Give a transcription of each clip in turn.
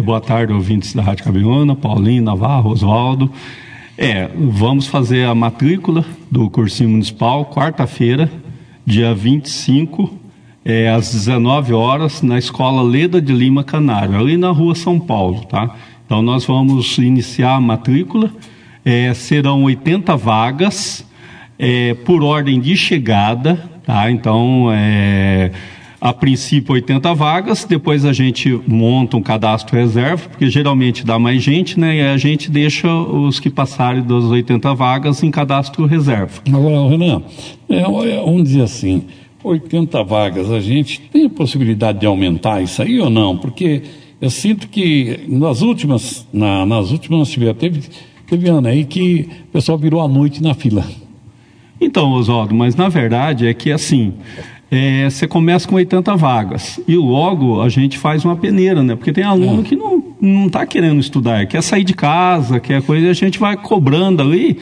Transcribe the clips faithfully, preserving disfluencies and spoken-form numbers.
boa tarde, ouvintes da Rádio Cabiúna, Paulinho, Navarro, Oswaldo. É, vamos fazer a matrícula do cursinho municipal, quarta-feira, dia vinte e cinco, é, às dezenove horas, na Escola Leda de Lima Canário, ali na rua São Paulo, tá? Então, nós vamos iniciar a matrícula, é, serão oitenta vagas, é, por ordem de chegada, tá? Então, é... a princípio oitenta vagas, depois a gente monta um cadastro reserva, porque geralmente dá mais gente, né? E a gente deixa os que passarem das oitenta vagas em cadastro reserva. Agora, Renan, é, vamos dizer assim, oitenta vagas, a gente tem a possibilidade de aumentar isso aí ou não? Porque eu sinto que nas últimas, na, nas últimas nós tivemos, teve, teve ano aí que o pessoal virou a noite na fila. Então, Oswaldo, mas na verdade é que assim... É, você começa com oitenta vagas e logo a gente faz uma peneira, né? Porque tem aluno é. que não não está querendo estudar, quer sair de casa, quer coisa, e a gente vai cobrando ali.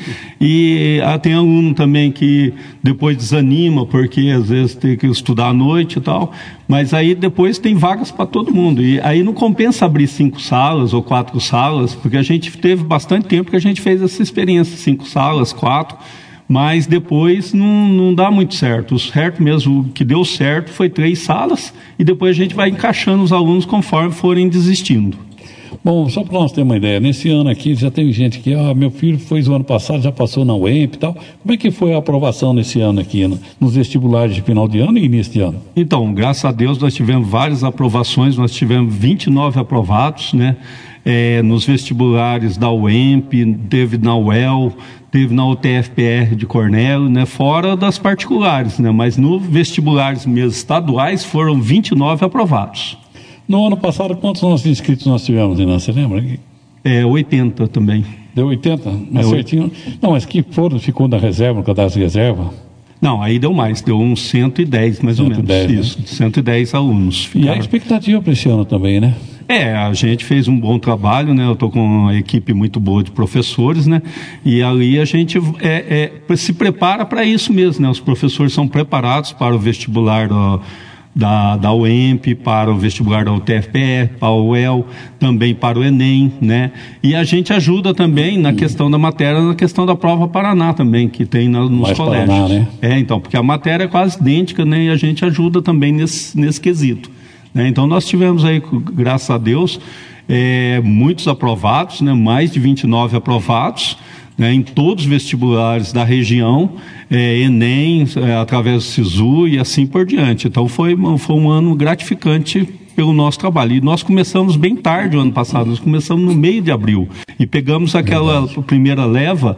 E ah, tem aluno também que depois desanima, porque às vezes tem que estudar à noite e tal, mas aí depois tem vagas para todo mundo. E aí não compensa abrir cinco salas ou quatro salas, porque a gente teve bastante tempo que a gente fez essa experiência, cinco salas, quatro. Mas depois não, não dá muito certo. O certo mesmo, o que deu certo foi três salas e depois a gente vai encaixando os alunos conforme forem desistindo. Bom, só para nós termos uma ideia, nesse ano aqui já tem gente que, ah, meu filho foi o ano passado, já passou na U E M P e tal. Como é que foi a aprovação nesse ano aqui, nos vestibulares de final de ano e início de ano? Então, graças a Deus nós tivemos várias aprovações, nós tivemos vinte e nove aprovados, né? É, nos vestibulares da U E M P, teve na U E L, teve na U T F P R de Cornélio, né, fora das particulares, né, mas nos vestibulares mesmo estaduais foram vinte e nove aprovados. No ano passado, quantos nossos inscritos nós tivemos, Renan? Você lembra? É, oitenta também. Deu oitenta? Mas é, certinho. Não, mas que foram, ficou na reserva, no cadastro de reserva? Não, aí deu mais, deu uns cento e dez mais cento e dez, ou menos. Né? Isso, cento e dez alunos. Ficaram. E a expectativa para esse ano também, né? É, a gente fez um bom trabalho, né? Eu estou com uma equipe muito boa de professores, né? E ali a gente é, é, se prepara para isso mesmo, né? Os professores são preparados para o vestibular do, da, da U E M P, para o vestibular da U T F P R, para o U E L, também para o Enem, né? E a gente ajuda também na questão da matéria, na questão da prova Paraná também, que tem na, nos Mais colégios. Paraná, né? É, então, porque a matéria é quase idêntica, né? E a gente ajuda também nesse, nesse quesito. Então nós tivemos aí, graças a Deus, é, muitos aprovados, né, mais de vinte e nove aprovados, né, em todos os vestibulares da região, é, Enem, é, através do SISU e assim por diante. Então foi, foi um ano gratificante pelo nosso trabalho. E nós começamos bem tarde o ano passado, nós começamos no meio de abril e pegamos aquela Verdade. primeira leva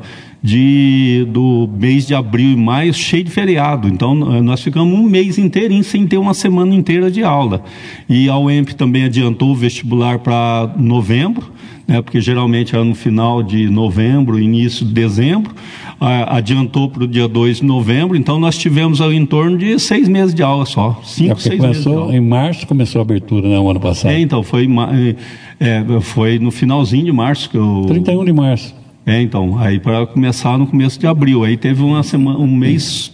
de, do mês de abril e maio cheio de feriado. Então nós ficamos um mês inteirinho sem ter uma semana inteira de aula. E a U E M P também adiantou o vestibular para novembro, né, porque geralmente era no final de novembro, início de dezembro, ah, adiantou para o dia dois de novembro, então nós tivemos ali em torno de seis meses de aula só, cinco, é seis meses de aula. Em março começou a abertura, né, o ano passado? É, então, foi, é, foi no finalzinho de março que eu... trinta e um de março. É, então, aí para começar no começo de abril, aí teve uma semana, um mês...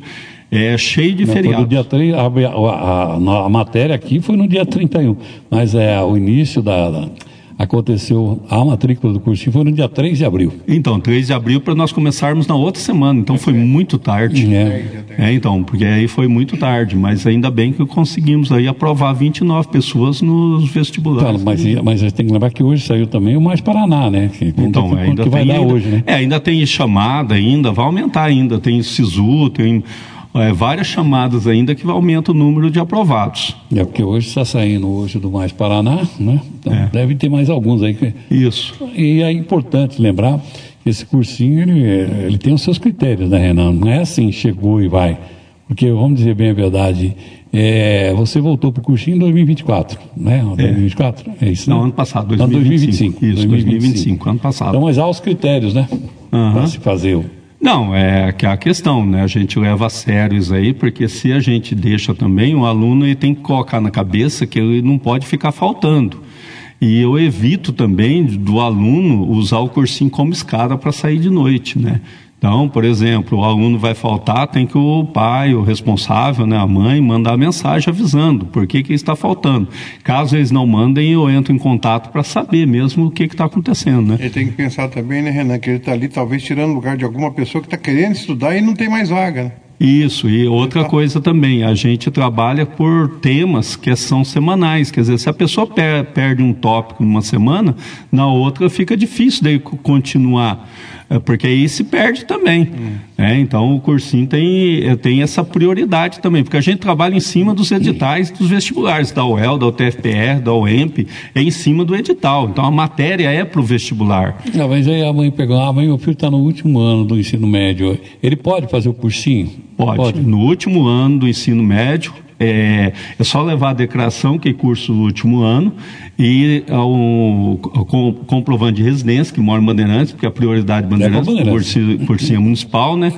É, cheio de feriados. Dia três, a, a, a, a matéria aqui foi no dia trinta e um, mas é o início da, da aconteceu, a matrícula do cursinho foi no dia três de abril. Então, três de abril para nós começarmos na outra semana, então foi muito tarde. É. É, então, porque aí foi muito tarde, mas ainda bem que conseguimos aí aprovar vinte e nove pessoas nos vestibulares. Tá, mas, mas a gente tem que lembrar que hoje saiu também o Mais Paraná, né? Que, então, que, ainda que vai tem, dar ainda, hoje, né? É, ainda tem chamada ainda, vai aumentar ainda, tem SISU, tem... É, várias chamadas ainda que aumenta o número de aprovados. É porque hoje está saindo hoje do Mais Paraná, né? Então é. deve ter mais alguns aí. Que... Isso. E é importante lembrar que esse cursinho ele, ele tem os seus critérios, né, Renan? Não é assim, chegou e vai. Porque, vamos dizer bem a verdade, é, você voltou para o cursinho em dois mil e vinte e quatro, né? dois mil e vinte e quatro? É isso, né? Não, ano passado, dois mil e vinte e cinco. Não, dois mil e vinte e cinco. Isso, dois mil e vinte e cinco, ano passado. Então, mas há os critérios, né? Uhum. Para se fazer o... Não, é que a questão, né? A gente leva a sério isso aí, porque se a gente deixa também, o aluno ele tem que colocar na cabeça que ele não pode ficar faltando. E eu evito também do aluno usar o cursinho como escada para sair de noite, né? Então, por exemplo, o aluno vai faltar, tem que o pai, o responsável, né, a mãe, mandar mensagem avisando por que que está faltando. Caso eles não mandem, eu entro em contato para saber mesmo o que está acontecendo, né? Ele tem que pensar também, né, Renan, que ele está ali talvez tirando o lugar de alguma pessoa que está querendo estudar e não tem mais vaga, né? Isso, e outra coisa também, a gente trabalha por temas que são semanais, quer dizer, se a pessoa per- perde um tópico numa semana, na outra fica difícil daí continuar, é, porque aí se perde também. Hum. É, então o cursinho tem, tem essa prioridade também, porque a gente trabalha em cima dos editais dos vestibulares, da U E L, da U T F P R, da U E M P, é em cima do edital, então a matéria é para o vestibular. Não, mas aí a mãe pegou, ah, mãe, meu filho está no último ano do ensino médio, ele pode fazer o cursinho? Pode. Pode. No último ano do ensino médio, é, é só levar a declaração que curso no último ano e o comprovante de residência, que mora em Bandeirantes, porque a prioridade de Bandeirantes é cursinho, cursinho municipal, né?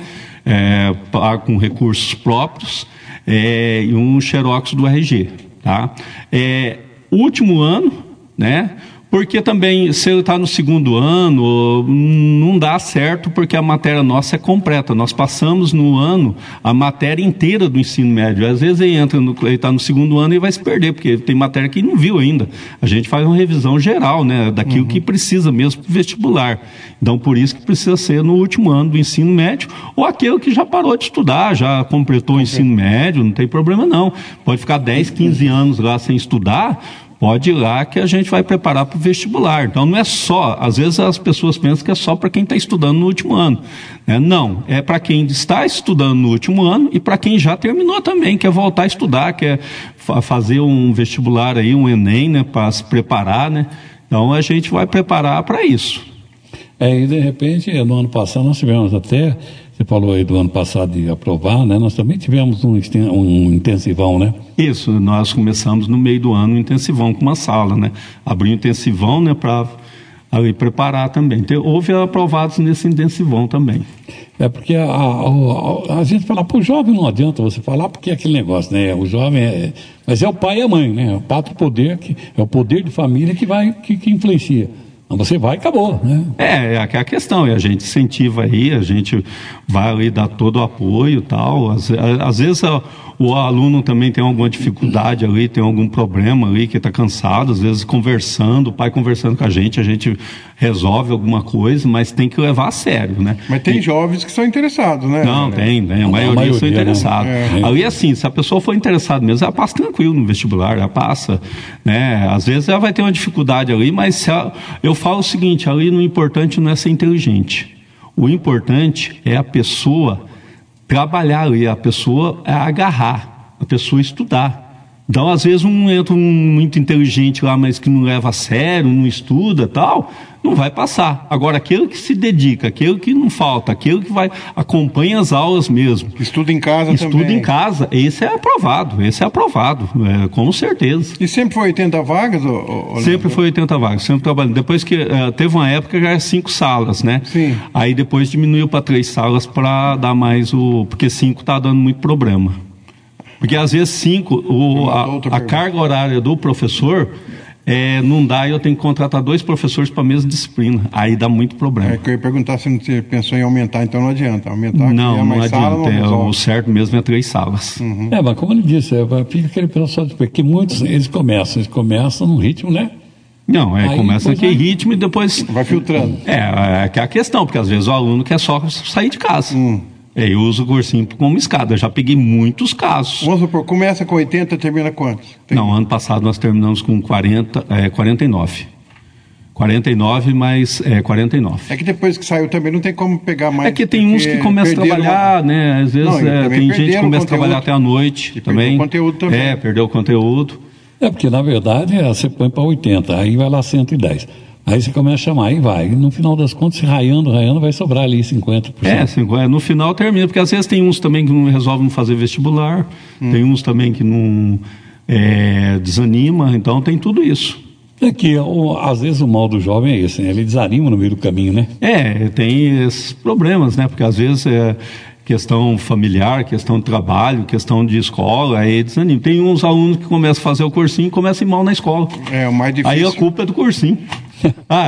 É, com recursos próprios, é, e um xerox do R G, tá? É, último ano, né? Porque também, se ele está no segundo ano, não dá certo, porque a matéria nossa é completa. Nós passamos no ano a matéria inteira do ensino médio. Às vezes ele entra, no, ele está no segundo ano e vai se perder, porque tem matéria que ele não viu ainda. A gente faz uma revisão geral, né, daquilo uhum. que precisa mesmo para o vestibular. Então, por isso que precisa ser no último ano do ensino médio, ou aquele que já parou de estudar, já completou okay. o ensino médio, não tem problema não. Pode ficar dez, quinze anos lá sem estudar, pode ir lá que a gente vai preparar para o vestibular. Então não é só, às vezes as pessoas pensam que é só para quem está estudando no último ano, né? Não, é para quem está estudando no último ano e para quem já terminou também, quer voltar a estudar, quer fa- fazer um vestibular aí, um Enem, né, para se preparar, né? Então a gente vai preparar para isso. É, e de repente, no ano passado nós tivemos até, você falou aí do ano passado de aprovar, né? Nós também tivemos um, um intensivão, né? Isso, nós começamos no meio do ano um intensivão com uma sala, né? Abrir um intensivão, né, para ali preparar também. Então, houve aprovados nesse intensivão também. É porque a, a, a, a gente fala, para o jovem não adianta você falar, porque é aquele negócio, né? O jovem é... Mas é o pai e a mãe, né? É o pátrio poder, que, é o poder de família que, vai, que, que influencia. Você vai e acabou, né? É, é a questão, e a gente incentiva aí, a gente vai ali dar todo o apoio e tal. Às, às vezes a, o aluno também tem alguma dificuldade ali, tem algum problema ali, que está cansado, às vezes conversando, o pai conversando com a gente, a gente resolve alguma coisa, mas tem que levar a sério, né? Mas tem e, jovens que são interessados, né? Não, tem, tem, a, a maioria, maioria são interessados. Né? É. Ali, assim, se a pessoa for interessada mesmo, ela passa tranquilo no vestibular, ela passa, né? Às vezes ela vai ter uma dificuldade ali, mas se ela, eu falo o seguinte, ali o importante não é ser inteligente. O importante é a pessoa trabalhar ali, a pessoa agarrar, a pessoa estudar. Então, às vezes, um entra um muito inteligente lá, mas que não leva a sério, não estuda, tal, não vai passar. Agora, aquele que se dedica, aquele que não falta, aquele que vai, acompanha as aulas mesmo. Estuda em casa estuda também. Estuda em casa, esse é aprovado, esse é aprovado, é, com certeza. E sempre foi oitenta vagas? Ou, ou sempre foi oitenta vagas, sempre trabalhando. Depois que, uh, teve uma época que era cinco salas, né? Sim. Aí depois diminuiu para três salas para dar mais o... Porque cinco está dando muito problema. Porque às vezes cinco, o, a, a carga horária do professor é, não dá e eu tenho que contratar dois professores para a mesma disciplina. Aí dá muito problema. É que eu ia perguntar se você pensou em aumentar, então não adianta. Aumentar, não, não mais adianta. Sala, não é, o certo mesmo é três salas. Uhum. É, mas como ele disse, é, fica aquele pessoal, porque muitos, eles começam, eles começam num ritmo, né? Não, é, aí, começa naquele vai... ritmo e depois... Vai filtrando. É, é que é a questão, porque às vezes o aluno quer só sair de casa. Hum. É, eu uso o cursinho como escada, eu já peguei muitos casos. Vamos supor, começa com oitenta, termina quantos? Tem... Não, ano passado nós terminamos com quarenta, é, quarenta e nove. quarenta e nove mais é, quarenta e nove. É que depois que saiu também não tem como pegar mais. É que tem uns que começam a trabalhar, uma... né? Às vezes não, é, tem gente que começa a trabalhar até a noite. E também. Perdeu o conteúdo também. É, perdeu o conteúdo. É, porque na verdade você põe para oitenta, aí vai lá cento e dez. Aí você começa a chamar, aí vai. E no final das contas, se raiando, raiando, vai sobrar ali cinquenta por cento. É, cinquenta, no final termina, porque às vezes tem uns também que não resolvem fazer vestibular, hum. tem uns também que não é, desanima, então tem tudo isso. É que, o, às vezes, o mal do jovem é esse, né? Ele desanima no meio do caminho, né? É, tem esses problemas, né? Porque às vezes é questão familiar, questão de trabalho, questão de escola, aí desanima. Tem uns alunos que começam a fazer o cursinho e começam a ir mal na escola. É, o mais difícil. Aí a culpa é do cursinho. Ah,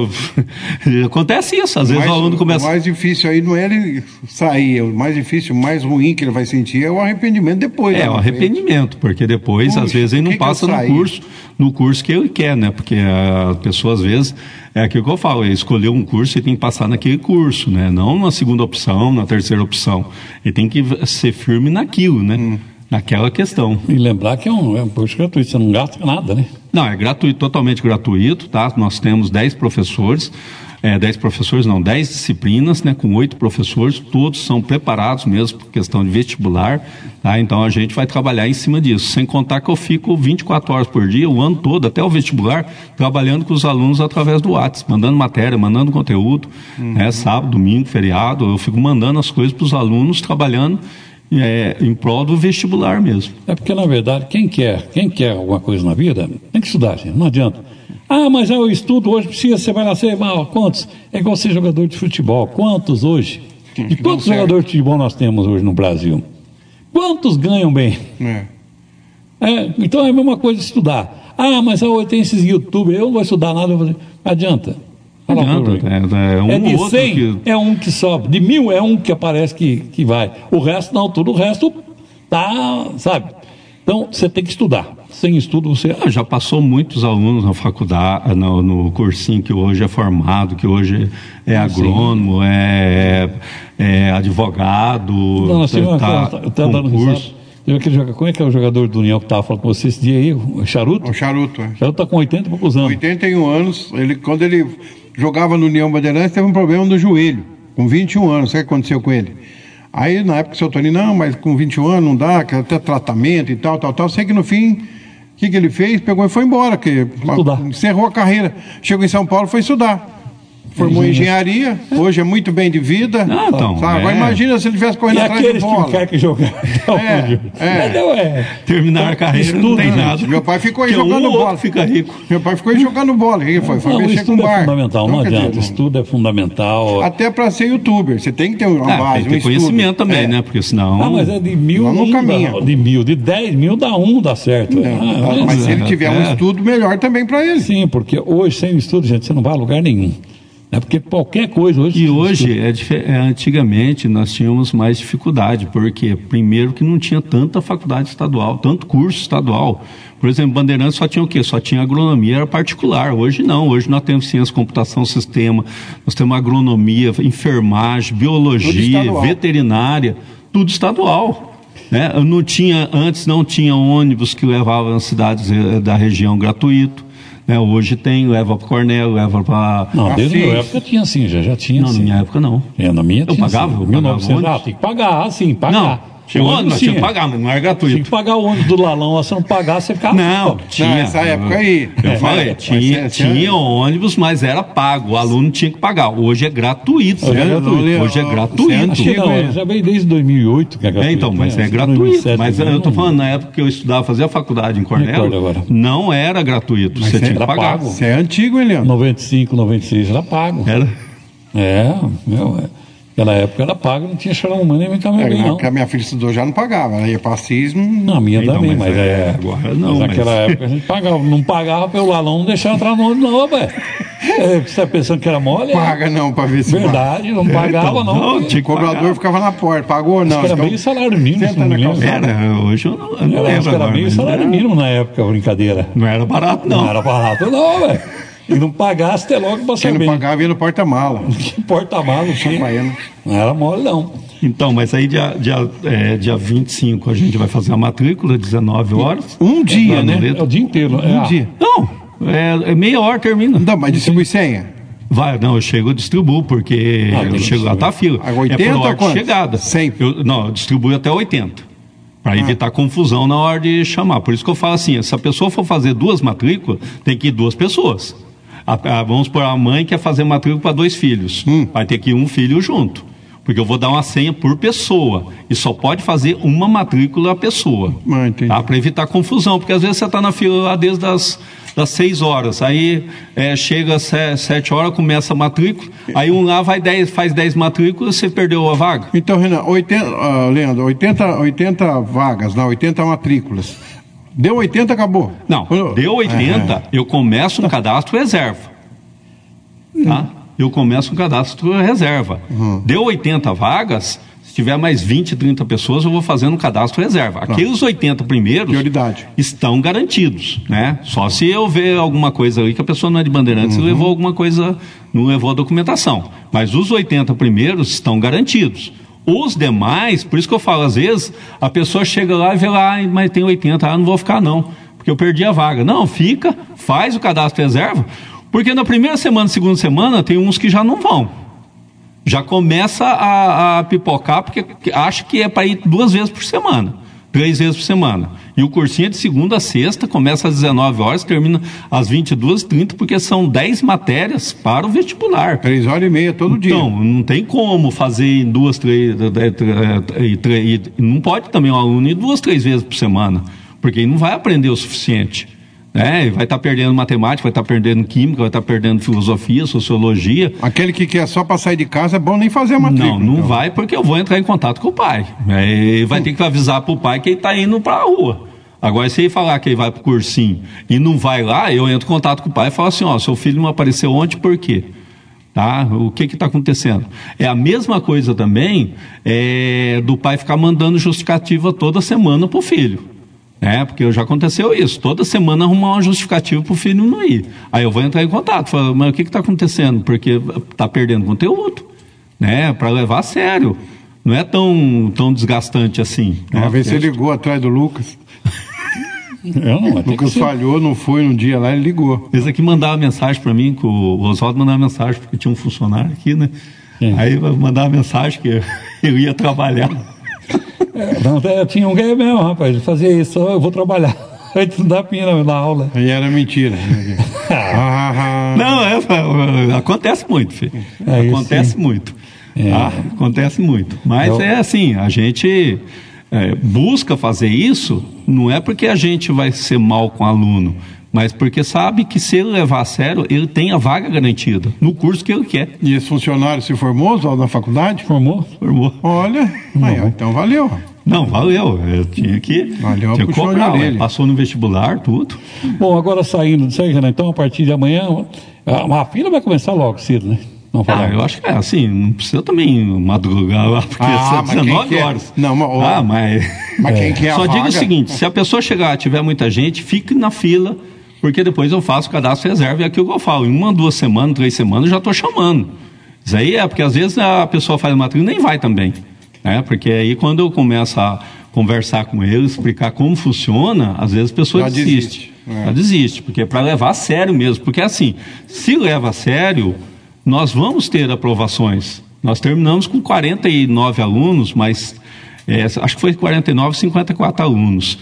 é, eu... acontece isso, às vezes mais, o aluno começa... O mais difícil aí não é ele sair, o mais difícil, o mais ruim que ele vai sentir é o arrependimento depois. É, o arrependimento, porque depois, Puxa, às vezes, ele não passa no curso, no curso que ele quer, né? Porque a pessoa, às vezes, é aquilo que eu falo, é escolher um curso e tem que passar naquele curso, né? Não na segunda opção, na terceira opção. Ele tem que ser firme naquilo, né? Hum. Naquela questão. E lembrar que é um, é um curso gratuito, você não gasta nada, né? Não, é gratuito, totalmente gratuito, tá? Nós temos dez professores, é, dez professores não, dez disciplinas, né? Com oito professores, todos são preparados mesmo por questão de vestibular, tá? Então a gente vai trabalhar em cima disso, sem contar que eu fico vinte e quatro horas por dia, o ano todo, até o vestibular, trabalhando com os alunos através do WhatsApp, mandando matéria, mandando conteúdo, uhum. né? Sábado, domingo, feriado, eu fico mandando as coisas para os alunos, trabalhando É, em prol do vestibular mesmo. É porque, na verdade, quem quer, quem quer alguma coisa na vida, tem que estudar, gente, não adianta. Ah, mas eu estudo hoje, precisa, você vai nascer, mal, quantos? É igual ser jogador de futebol, quantos hoje? E quantos jogadores de futebol nós temos hoje no Brasil? Quantos ganham bem? É. É, então é a mesma coisa estudar. Ah, mas eu tenho esses youtubers, eu não vou estudar nada, eu vou fazer. Não adianta. Não adianta, é, é um é de outro cem, que... é um que sobe. De mil, é um que aparece que, que vai. O resto, não, tudo o resto tá, sabe? Então, você tem que estudar. Sem estudo, você... Ah, já passou muitos alunos na faculdade, no, no cursinho que hoje é formado, que hoje é agrônomo, é, é advogado, não, assim, tá, tá, tá dando concurso. Teve aquele jogador, como é que é o jogador do União que estava falando com você esse dia aí? O Charuto? O Charuto, é. O Charuto está com oitenta e poucos anos. oitenta e um anos, ele, quando ele jogava no União Bandeirantes, teve um problema no joelho, com vinte e um anos, sabe o que aconteceu com ele? Aí, na época, o seu Tony, não, mas com vinte e um anos não dá, que até tratamento e tal, tal, tal. Sei que no fim, o que, que ele fez? Pegou e foi embora, que encerrou a carreira. Chegou em São Paulo, foi estudar. Formou em engenharia, hoje é muito bem de vida. Ah, então, sabe? é. Agora imagina se ele tivesse correndo e atrás de bola. Que quer que jogar. É, é. Não, é. Terminar a carreira não tem nada. Meu pai ficou aí que jogando um bola. Fica rico. Meu pai ficou aí jogando bola. Ele foi, foi não, mexer com o bar. É fundamental, então, não adianta. Dizer, estudo é fundamental. Até para ser youtuber, você tem que ter uma ah, base, tem que ter um conhecimento estudo. também, é. né? Porque senão... Ah, mas é de mil, não um caminha. Dá, de mil, de dez mil dá um, dá certo. É. Ah, mas, mas se ele tiver é. um estudo, melhor também para ele. Sim, porque hoje, sem estudo, gente, você não vai a lugar nenhum. É porque qualquer coisa hoje... E hoje, é, é, antigamente, nós tínhamos mais dificuldade, porque, primeiro, que não tinha tanta faculdade estadual, tanto curso estadual. Por exemplo, Bandeirantes só tinha o quê? Só tinha agronomia, era particular. Hoje não, hoje nós temos ciência, computação, sistema, nós temos agronomia, enfermagem, biologia, veterinária, tudo estadual. Né? Não tinha, antes não tinha ônibus que levavam as cidades da região gratuito. É, hoje tem, leva para Cornell, leva para... Não, desde a minha época tinha sim, já, já tinha Não, sim. na minha época não. É, na minha eu tinha pagava, sim. eu mil e novecentos, pagava ah, tem que pagar, sim, pagar. Não, tinha ônibus, tinha que pagar, mas não era gratuito. Tinha que pagar o ônibus do Lalão, lá, se não pagar, você ficava... Não, tinha. Não, essa época aí. Eu é, falei, é, tinha, mas, tinha é, ônibus, mas era pago, o aluno tinha que pagar. Hoje é gratuito. Hoje é gratuito. Hoje é gratuito. É Acho que não, já veio desde dois mil e oito que é gratuito. É, então, mas né? é gratuito. Mas eu estou falando, na época que eu estudava, fazia faculdade em Cornell, não era gratuito, mas você tinha que pagar. Pago. Você é antigo, hein, Leandro? noventa e cinco, noventa e seis era pago. Era? É, meu, é. Naquela época era pago, não tinha chorão nem me caminho bem, não. Porque a minha filha estudou já não pagava, ela ia para cismo. Não, a minha então, também, mas mas é, é. Agora não. Mas naquela mas... época a gente pagava, não pagava pelo Lalão, não deixava entrar no ônibus, não, velho. É, você está pensando que era mole? Paga não, para ver se. Verdade, não pagava, então, não. não, O cobrador pagar. Ficava na porta, pagou ou não? Acho que era então, meio salário mínimo, se não me engano. Era, hoje eu não, eu não Era, lembro. acho que era agora, meio salário era... mínimo na época, brincadeira. Não era barato, não. Não era barato, não, velho. E não pagasse até logo para saber. Quem não pagava ia no porta-mala. Que porta-mala, não Não era mole, não. Então, mas aí dia, dia, é, dia vinte e cinco a gente vai fazer a matrícula, dezenove horas. Um dia, é, né? É o dia inteiro. Um é, dia. Não, é, é meia hora termina. Não, mas distribui senha. Vai, não, eu chego, eu distribuo, porque Ah, eu chego lá, tá a fila. Ah, oitenta é por hora ou de chegada. cem? Eu, não, eu distribuo até oitenta. Para evitar ah. confusão na hora de chamar. Por isso que eu falo assim, se a pessoa for fazer duas matrículas, tem que ir duas pessoas. A, a, vamos por a mãe quer fazer matrícula para dois filhos. Hum. Vai ter que ir um filho junto. Porque eu vou dar uma senha por pessoa. E só pode fazer uma matrícula a pessoa. Ah, tá? Para evitar confusão. Porque às vezes você está na fila lá desde as, das seis horas. Aí é, chega às sete horas, começa a matrícula. Aí um lá vai dez, faz dez matrículas, você perdeu a vaga. Então, Renan, oitenta, uh, Leandro, oitenta, oitenta vagas, não, oitenta matrículas. Deu oitenta, acabou? Não, deu oitenta, é. eu começo um cadastro reserva. tá? Eu começo com cadastro reserva. Uhum. Deu oitenta vagas, se tiver mais vinte, trinta pessoas, eu vou fazendo um cadastro reserva. Aqueles oitenta primeiros prioridade. Estão garantidos, né? Só se eu ver alguma coisa ali que a pessoa não é de Bandeirantes e uhum. levou alguma coisa, não levou a documentação. Mas os oitenta primeiros estão garantidos. Os demais, por isso que eu falo, às vezes, a pessoa chega lá e vê lá, ah, mas tem oitenta, ah, não vou ficar não, porque eu perdi a vaga. Não, fica, faz o cadastro reserva, porque na primeira semana, segunda semana, tem uns que já não vão. Já começa a, a pipocar, porque acha que é para ir duas vezes por semana, três vezes por semana. E o cursinho é de segunda a sexta, começa às dezenove horas, termina às vinte e duas e trinta, porque são dez matérias para o vestibular. Três horas e meia todo dia. Então, não tem como fazer em duas, três, e, três, e não pode também um aluno ir duas, três vezes por semana, porque ele não vai aprender o suficiente. É, vai estar perdendo matemática, vai estar perdendo química, vai estar perdendo filosofia, sociologia. Aquele que quer só para sair de casa é bom nem fazer a matrícula. Não, não então. vai, porque eu vou entrar em contato com o pai. É, vai hum. ter que avisar para o pai que ele está indo para a rua. Agora, se ele falar que ele vai para o cursinho e não vai lá, eu entro em contato com o pai e falo assim, ó, seu filho não apareceu ontem, por quê? Tá? O que está acontecendo? É a mesma coisa também é, do pai ficar mandando justificativa toda semana para o filho. É, porque já aconteceu isso, toda semana arrumar uma justificativa para o filho não ir. Aí eu vou entrar em contato, falar, mas o que está acontecendo? Porque está perdendo conteúdo, né? Para levar a sério. Não é tão, tão desgastante assim. Uma né? vez você ligou atrás do Lucas. Eu não, o Lucas falhou, não foi num dia lá, ele ligou. Eles aqui mandavam mensagem para mim, que o Oswaldo mandava mensagem, porque tinha um funcionário aqui, né? Sim. Aí mandava mensagem que eu ia trabalhar. Não, eu tinha um gay mesmo, rapaz, ele fazia isso, eu vou trabalhar, antes não dá pina na aula. E era mentira. Não, é, acontece muito, filho. É acontece muito. É. Ah, acontece muito. Mas eu... é assim, a gente é, busca fazer isso, não é porque a gente vai ser mal com o aluno, mas porque sabe que se ele levar a sério, ele tem a vaga garantida no curso que ele quer. E esse funcionário se formou na faculdade? Formou, formou. Olha, aí, então valeu. Não, valeu. Eu tinha que, valeu tinha que cobrar, passou no vestibular, tudo. Bom, agora saindo disso aí, então a partir de amanhã, a, a fila vai começar logo cedo, né? Não ah, eu acho que é assim, não precisa também madrugar lá, porque ah, são dezenove horas. Não, mas, ó, ah, mas, mas quem quer a só vaga... diga o seguinte, se a pessoa chegar, tiver muita gente, fique na fila, porque depois eu faço o cadastro reserva, e é aquilo que eu falo, em uma, duas semanas, três semanas, eu já estou chamando. Isso aí é, porque às vezes a pessoa faz matrícula e nem vai também, né? Porque aí quando eu começo a conversar com eles, explicar como funciona, às vezes a pessoa já desiste. desiste. É. Já desiste, porque é para levar a sério mesmo, porque assim, se leva a sério, nós vamos ter aprovações. Nós terminamos com quarenta e nove alunos, mas é, acho que foi quarenta e nove, cinquenta e quatro alunos.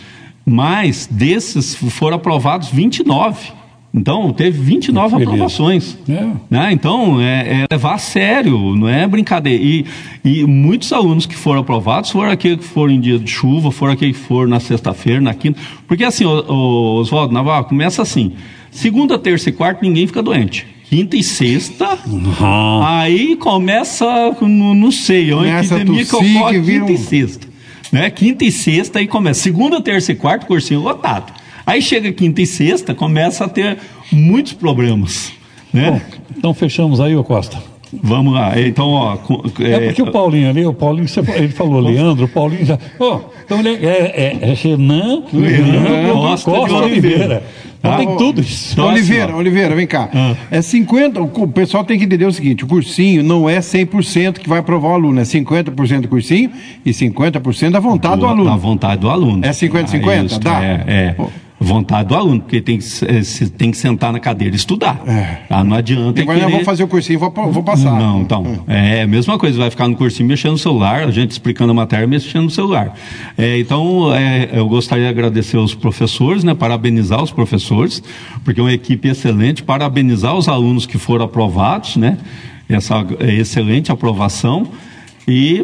Mas desses foram aprovados vinte e nove. Então, teve vinte e nove aprovações. É. Né? Então, é, é levar a sério, não é brincadeira. E, e muitos alunos que foram aprovados foram aqueles que foram em dia de chuva, foram aqueles que foram na sexta-feira, na quinta. Porque assim, o, o Oswaldo Navarro, começa assim. Segunda, terça e quarta, ninguém fica doente. Quinta e sexta, uhum. Aí começa, não, não sei, é uma epidemia que ocorre quinta um... e sexta. Né? Quinta e sexta, aí começa. Segunda, terça e quarta, cursinho lotado. Aí chega quinta e sexta, começa a ter muitos problemas. Né? Bom, então fechamos aí, ô Costa. Vamos lá. Então, ó. É, é porque o Paulinho ali, o Paulinho, ele falou Leandro, o Paulinho já. Oh, então ele é, é, é Renan Leandro Costa, Costa de Oliveira. Oliveira. Ah, tem tudo isso. Então, Oliveira, Oliveira, vem cá. Ah. É cinquenta, o pessoal tem que entender o seguinte: o cursinho não é cem por cento que vai aprovar o aluno, é cinquenta por cento do cursinho e cinquenta por cento da vontade do, do aluno. Da vontade do aluno. É cinquenta a cinquenta? Ah, dá? É, é. Oh. Vontade do aluno, porque tem que, tem que sentar na cadeira e estudar. É. Tá? Não adianta. Agora querer... eu vou fazer o cursinho, vou, vou passar. Não, então. Hum. É a mesma coisa, vai ficar no cursinho mexendo no celular, a gente explicando a matéria mexendo no celular. É, então, é, eu gostaria de agradecer aos professores, né, parabenizar os professores, porque é uma equipe excelente, parabenizar os alunos que foram aprovados, né, essa excelente aprovação. E.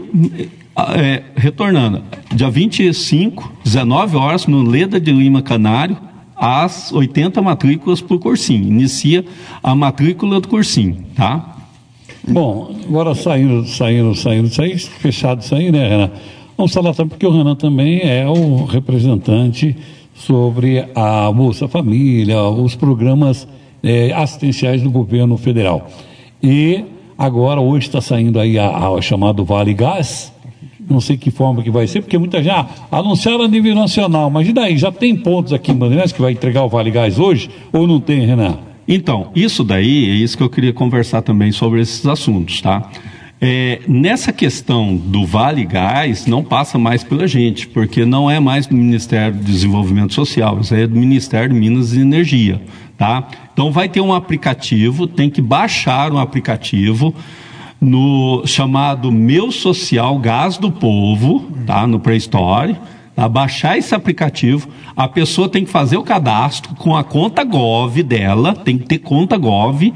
É, retornando, dia vinte e cinco, dezenove horas, no Leda de Lima Canário, as oitenta matrículas por cursinho. Inicia a matrícula do cursinho, tá? Bom, agora saindo, saindo, saindo, saindo, fechado isso aí, né, Renan? Vamos falar também, porque o Renan também é o representante sobre a Bolsa Família, os programas é, assistenciais do governo federal. E agora, hoje está saindo aí a, a, a chamado Vale Gás. Não sei que forma que vai ser, porque muita gente ah, anunciaram a nível nacional, mas e daí? Já tem pontos aqui em Bandeirantes que vai entregar o Vale Gás hoje? Ou não tem, Renan? Então, isso daí é isso que eu queria conversar também sobre esses assuntos, tá? É, nessa questão do Vale Gás, não passa mais pela gente, porque não é mais do Ministério do Desenvolvimento Social, isso é do Ministério de Minas e Energia, tá? Então vai ter um aplicativo, tem que baixar um aplicativo no chamado Meu Social Gás do Povo, tá? No Play Store, tá? Baixar esse aplicativo, a pessoa tem que fazer o cadastro com a conta Gov dela, tem que ter conta Gov,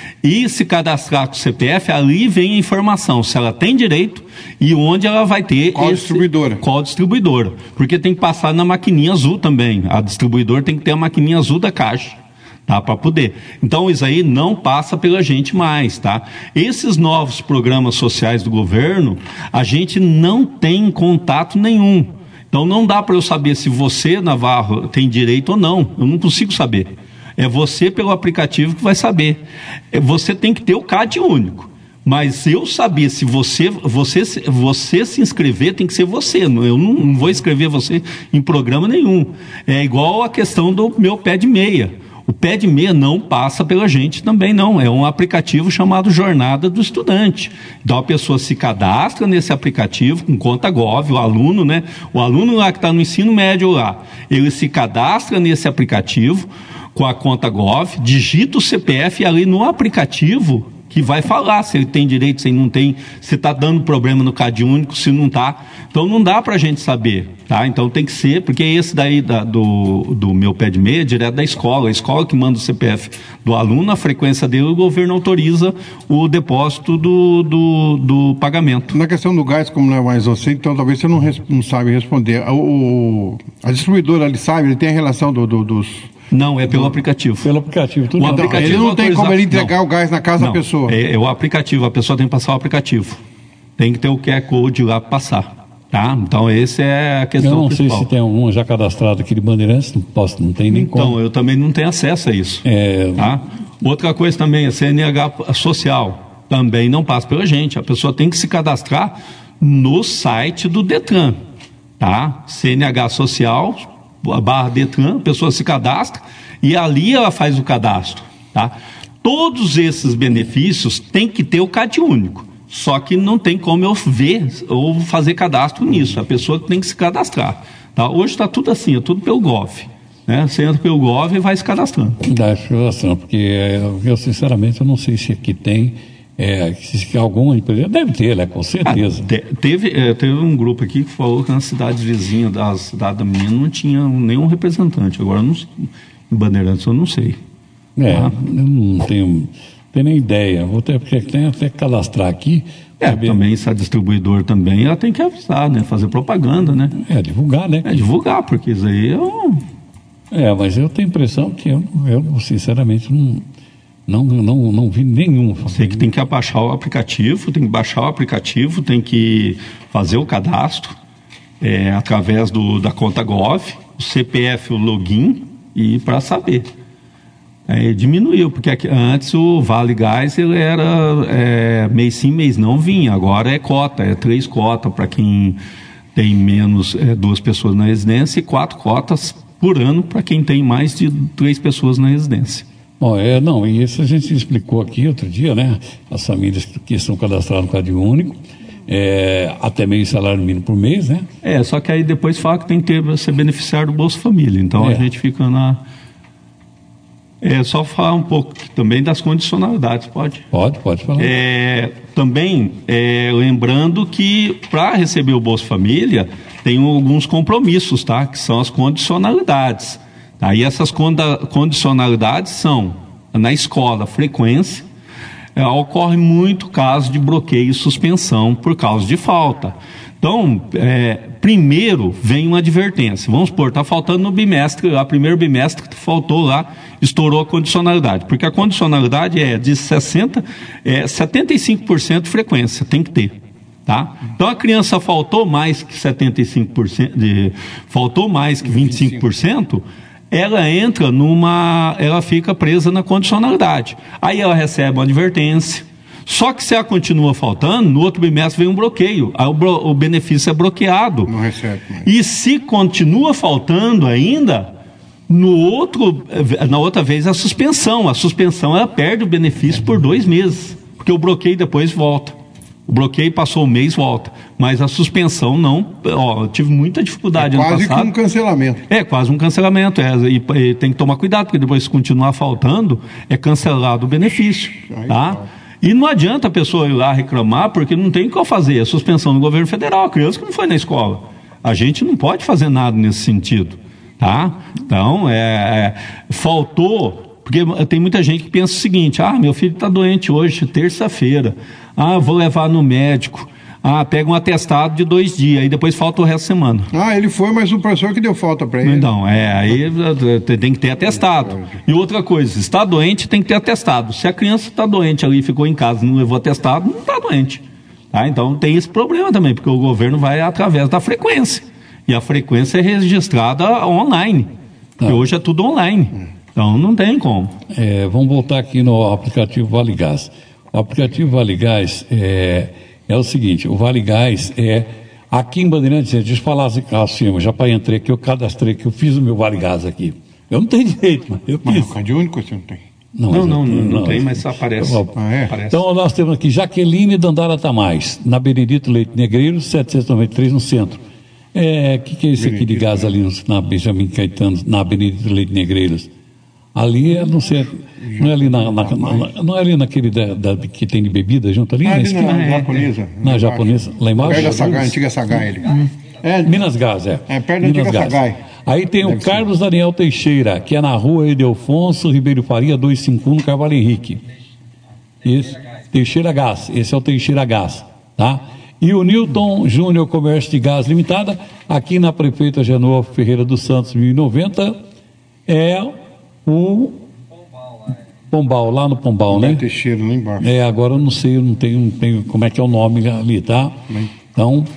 e se cadastrar com o C P F, ali vem a informação, se ela tem direito e onde ela vai ter qual esse, distribuidora. Qual distribuidora, porque tem que passar na maquininha azul também, a distribuidora tem que ter a maquininha azul da Caixa, tá, para poder. Então isso aí não passa pela gente mais, tá? Esses novos programas sociais do governo, a gente não tem contato nenhum. Então não dá para eu saber se você, Navarro, tem direito ou não. Eu não consigo saber. É você pelo aplicativo que vai saber. Você tem que ter o C A D único. Mas eu saber se você, você, você se inscrever, tem que ser você. Eu não, não vou inscrever você em programa nenhum. É igual a questão do meu pé de meia. O pé de meia não passa pela gente também, não. É um aplicativo chamado Jornada do Estudante. Então a pessoa se cadastra nesse aplicativo com conta Gov, o aluno, né? O aluno lá que está no ensino médio lá, ele se cadastra nesse aplicativo com a conta Gov, digita o C P F e ali no aplicativo que vai falar se ele tem direito, se ele não tem, se está dando problema no C A D único, se não está. Então não dá para a gente saber, tá? Então tem que ser, porque esse daí da, do, do meu pé de meia é direto da escola, a escola que manda o C P F do aluno, a frequência dele, o governo autoriza o depósito do, do, do pagamento. Na questão do gás, como não é mais você, então talvez você não, res, não sabe responder. O, o, a distribuidora, ele sabe, ele tem a relação do, do, dos... Não, é pelo do, aplicativo. Pelo aplicativo. Tudo o aplicativo ele não tem como ele entregar não, o gás na casa não, da pessoa. É, é o aplicativo, a pessoa tem que passar o aplicativo. Tem que ter o Q R Code lá para passar. Tá? Então, essa é a questão Eu não principal. sei se tem alguma já cadastrada aqui de Bandeirantes, não, posso, não tem nem então, como. Então, eu também não tenho acesso a isso. É... Tá? Outra coisa também, a C N H social também não passa pela gente. A pessoa tem que se cadastrar no site do Detran. Tá? C N H social, barra Detran, a pessoa se cadastra e ali ela faz o cadastro, tá? Todos esses benefícios tem que ter o C A D único, só que não tem como eu ver ou fazer cadastro nisso, a pessoa tem que se cadastrar, tá? Hoje está tudo assim, é tudo pelo Gov, né? Você entra pelo Gov e vai se cadastrando. Dá cadastrar, porque eu sinceramente eu não sei se aqui tem é, se alguma empresa, deve ter, né? Com certeza. Ah, te, teve, é, teve um grupo aqui que falou que na cidade vizinha da cidade da menina não tinha nenhum representante, agora não sei. Em Bandeirantes eu não sei. É, ah. eu não tenho, tenho nem ideia. Vou ter, porque tem até que cadastrar aqui. É, saber... também se a distribuidora também, ela tem que avisar, né? Fazer propaganda, né? É, divulgar, né? É, divulgar, porque isso aí é um... É, mas eu tenho a impressão que eu, eu sinceramente, não, não, não, não vi nenhum. Você que tem que baixar o aplicativo, tem que baixar o aplicativo, tem que fazer o cadastro é, através do, da conta Gov, o C P F, o login, e para saber. É, diminuiu, porque aqui, antes o Vale Gás ele era é, mês sim, mês não vinha, agora é cota, é três cotas para quem tem menos é, duas pessoas na residência e quatro cotas por ano para quem tem mais de três pessoas na residência. Bom, é, não, e isso a gente explicou aqui outro dia, né? As famílias que, que estão cadastradas no C A D único, é, até meio salário mínimo por mês, né? É, só que aí depois fala que tem que ter, ser beneficiário do Bolsa Família, então é. a gente fica na... É só falar um pouco também das condicionalidades, pode? Pode, pode falar. É, também, é, lembrando que para receber o Bolsa Família, tem alguns compromissos, tá? Que são as condicionalidades. Aí essas condicionalidades são, na escola, frequência, é, ocorre muito caso de bloqueio e suspensão por causa de falta. Então, é, primeiro vem uma advertência. Vamos supor, está faltando no bimestre, lá, primeiro bimestre que faltou lá, estourou a condicionalidade. Porque a condicionalidade é de sessenta, é, setenta e cinco por cento de frequência, tem que ter. Tá? Então a criança faltou mais que setenta e cinco por cento, de, faltou mais que vinte e cinco por cento, ela entra numa, ela fica presa na condicionalidade. Aí ela recebe uma advertência, Só que se ela continua faltando, no outro bimestre vem um bloqueio, aí o, bro, o benefício é bloqueado. Não recebe mais. E se continua faltando ainda, no outro, na outra vez a suspensão. A suspensão ela perde o benefício por dois meses, porque o bloqueio depois volta. O bloqueio passou um mês, volta. Mas a suspensão não. Ó, eu tive muita dificuldade é ano quase passado. que um cancelamento. É, quase um cancelamento. É, e, e tem que tomar cuidado, porque depois, se continuar faltando, é cancelado o benefício. Aí, tá? tá. E não adianta a pessoa ir lá reclamar, porque não tem o que fazer. É suspensão do governo federal, a criança que não foi na escola. A gente não pode fazer nada nesse sentido. Tá? Então, é, é, faltou. Porque tem muita gente que pensa o seguinte: ah, meu filho está doente hoje, terça-feira. Ah, vou levar no médico. Ah, pega um atestado de dois dias, aí depois falta o resto da semana. Ah, ele foi, mas o professor que deu falta para ele. Então, é, aí tem que ter atestado. E outra coisa, se está doente, tem que ter atestado. Se a criança está doente ali, ficou em casa e não levou atestado, não está doente. Tá? Então tem esse problema também, porque o governo vai através da frequência. E a frequência é registrada online. Porque Ah. hoje é tudo online. Então não tem como. É, vamos voltar aqui no aplicativo Vale Gás. O aplicativo Vale Gás é, é o seguinte: o Vale Gás é. Aqui em Bandeirantes, deixa eu falar assim, eu já para entrei aqui, eu cadastrei que eu fiz o meu Vale Gás aqui. Eu não tenho direito, mas eu Mas fiz. o Cade Único você não tem. Não, mas não, eu- não, não tem, mas aparece. Ah, é? aparece. Então nós temos aqui Jaqueline Dandara Tamás, na Benedito Leite Negreiros, setecentos e noventa e três, no centro. É, o que, que é esse aqui de gás ali no- na Benjamin Caetano, na Benedito Leite Negreiros? Ali é, não sei, não é ali na, na- na- não é ali naquele da, da- que tem de bebida junto ali? Ah, na ali esquina? na é, japonesa. Na lá embaixo. japonesa, lá embaixo? Perto da Sagai, antiga Sagai. ele. É, Minas Gás, é. É, perto da Minas antiga Gás. Sagai. Aí tem o Deve ser. Carlos Daniel Teixeira, que é na rua Edelfonso Ribeiro Faria, duzentos e cinquenta e um, no Carvalho Henrique. Esse, Teixeira Gás, esse é o Teixeira Gás, tá? E o Newton Júnior Comércio de Gás Limitada, aqui na Prefeita Genoa Ferreira dos Santos, mil e noventa, é o Pombal, lá no Pombal, né? Teixeira, lá embaixo. É, agora eu não sei, eu não tenho, não tenho como é que é o nome ali, tá? Então,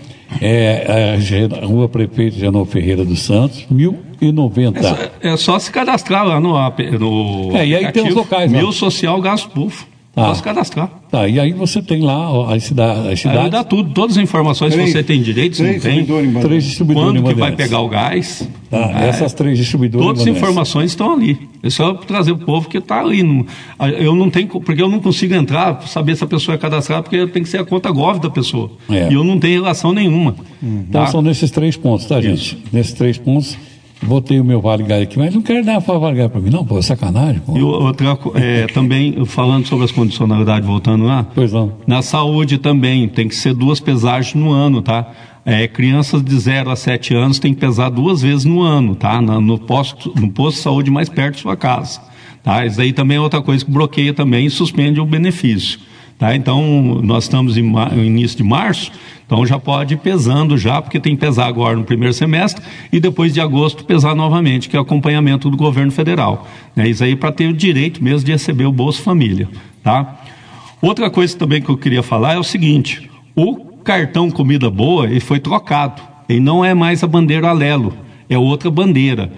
é, é Gen- Rua Prefeito Genoa Ferreira dos Santos, mil e noventa. É só se cadastrar lá no, ap- no É, e aí tem os aplicativo locais lá. Meu Social Gasto Pufo. Tá. Só se cadastrar. Tá, e aí você tem lá ó, as cidades, as Aí cidades dá tudo, todas as informações, se Três- você tem direito, se não três tem, distribuidores em Bandeirantes. três distribuidores quando em que vai Bandeirantes. pegar o gás. Tá, É, essas três distribuidoras. todas as em Bandeirantes. informações estão ali. É só trazer o povo que está ali. Não- eu não tenho, porque eu não consigo entrar para saber se a pessoa é cadastrada, porque tem que ser a conta Gov da pessoa. É. E eu não tenho relação nenhuma. Então tá? são nesses três pontos, tá, gente? Nesses três pontos, botei o meu Vale Gás aqui, mas não quero dar Vale Gás para mim, não, pô, é sacanagem, pô. E outra, co- é, também, falando sobre as condicionalidades, voltando lá, Pois não. na saúde também, tem que ser duas pesagens no ano, tá? É, crianças de zero a sete anos tem que pesar duas vezes no ano, tá? Na- no, posto, no posto de saúde mais perto de sua casa. Tá? Isso aí também é outra coisa que bloqueia também e suspende o benefício. Tá? Então, nós estamos em ma- no início de março, então já pode ir pesando já, porque tem que pesar agora no primeiro semestre e depois de agosto pesar novamente, que é o acompanhamento do governo federal. Né? Isso aí para ter o direito mesmo de receber o Bolsa Família. Tá? Outra coisa também que eu queria falar é o seguinte: o cartão Comida Boa ele foi trocado, ele não é mais a bandeira Alelo, é outra bandeira.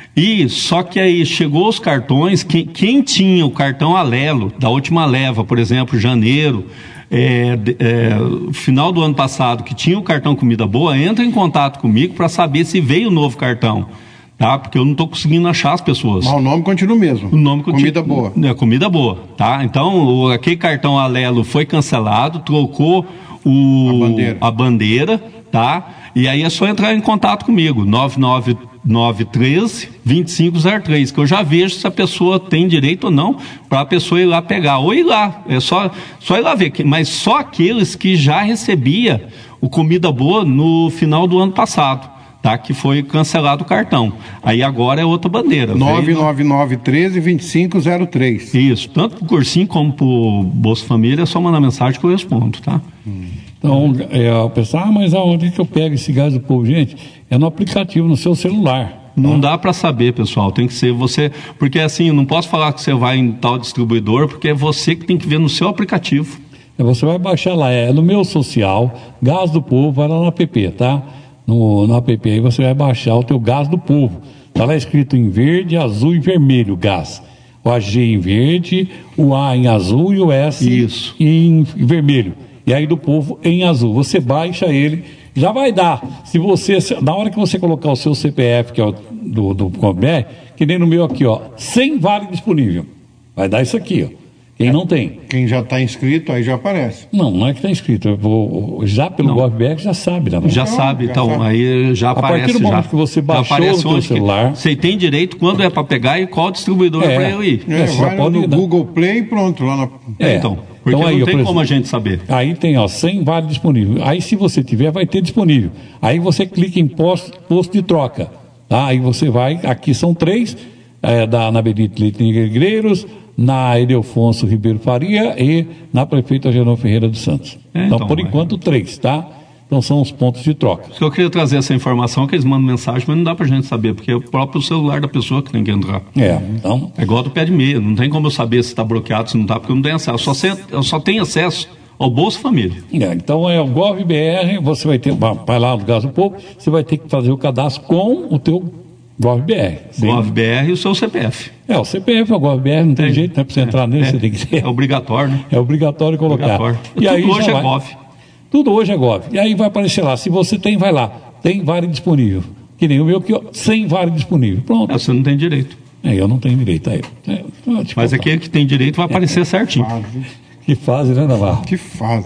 E só que aí chegou os cartões, quem, quem tinha o cartão Alelo da última leva, por exemplo, janeiro, é, de- é, final do ano passado, que tinha o cartão Comida Boa, entra em contato comigo para saber se veio o novo cartão, tá? Porque eu não estou conseguindo achar as pessoas. Mas o nome continua o mesmo. O nome que eu Comida tinha- boa. É, comida boa, tá? Então, o, aquele cartão Alelo foi cancelado, trocou o, A bandeira. a bandeira, tá? E aí é só entrar em contato comigo, nove nove nove um três, dois cinco zero três, que eu já vejo se a pessoa tem direito ou não, para a pessoa ir lá pegar, ou ir lá, é só, só ir lá ver, que- mas só aqueles que já recebia o Comida Boa no final do ano passado, tá? Que foi cancelado o cartão. Aí agora é outra bandeira. nove Veio- nove nove um três, dois cinco zero três. Isso, tanto pro cursinho como pro Bolsa Família, é só mandar mensagem que eu respondo, tá? Então, é, o pessoal, ah, mas aonde que eu pego esse gás do povo? Gente, é no aplicativo, no seu celular. Não dá para saber, pessoal, tem que ser você, porque assim, eu não posso falar que você vai em tal distribuidor, porque é você que tem que ver no seu aplicativo. É, você vai baixar lá, é no meu social, Gás do Povo, vai lá no app, tá? No, no app aí você vai baixar o teu Gás do Povo. Tá lá escrito em verde, azul e vermelho, gás. O A G em verde, o A em azul e o S Isso. em vermelho. E aí do povo em azul. Você baixa ele, já vai dar. Se você, na hora que você colocar o seu C P F, que é o do, do GovBR, que nem no meu aqui, ó, sem vale disponível. Vai dar isso aqui, ó. Quem não tem. Quem já está inscrito, aí já aparece. Não, não é que está inscrito. Eu vou, já pelo GovBR já sabe, né? Já sabe, já então, sabe. aí já A aparece. partir do momento já, que você baixou aparece no seu onde que celular- Você tem direito quando é para pegar e qual distribuidor é, É. para eu ir. É, você já vai pode no ir, né? Google Play e pronto, lá na... É. Então, porque Então aí, não eu, tem por como exemplo, a gente saber. Aí tem, ó, cem vale disponível. Aí se você tiver, vai ter disponível. Aí você clica em posto, posto de troca. Tá? Aí você vai, aqui são três, é, da, na Benito Leite Negreiros, na Edelfonso Ribeiro Faria e na Prefeita Genô Ferreira dos Santos. É, então, então, por é. enquanto, três, tá? Então são os pontos de troca. Se eu queria trazer essa informação, que eles mandam mensagem, mas não dá pra gente saber, porque é o próprio celular da pessoa que tem que entrar. É, então... É igual do pé de meia, não tem como eu saber se está bloqueado, se não está, porque eu não tenho acesso. Eu só, sei, eu só tenho acesso ao Bolsa Família. É, então é o GovBR, você vai ter, vai lá no Gás do Povo, você vai ter que fazer o cadastro com o teu GovBR. Sim. GovBR e o seu C P F. É, o C P F é o GovBR, não tem É. jeito, né? Para você entrar nele, É, você tem que ter. é obrigatório, né? É obrigatório colocar. Obrigatório. E Tudo aí hoje já é vai. Gov. Tudo hoje é Gov. E aí vai aparecer lá, se você tem, vai lá. Tem vale disponível. Que nem o meu aqui, ó, sem vale disponível. Pronto. É, você não tem direito. É, eu não tenho direito aí. É, eu te Mas contar. aquele que tem direito vai aparecer certinho. Que fase, né, Navarro? Que fase.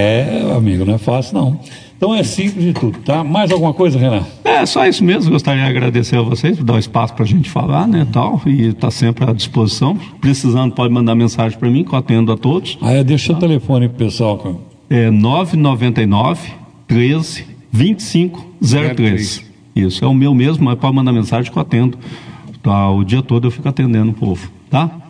É, amigo, não é fácil não. Então é simples de tudo, tá? Mais alguma coisa, Renan? É, só isso mesmo. Gostaria de agradecer a vocês por dar um espaço para a gente falar, né, tal. E está sempre à disposição. Precisando, pode mandar mensagem para mim, que eu atendo a todos. Aí deixa o telefone pro pessoal. cara. É nove nove nove, treze, vinte e cinco, zero três. Isso, é o meu mesmo, mas pode mandar mensagem que eu atendo. Tá, o dia todo eu fico atendendo o povo, tá?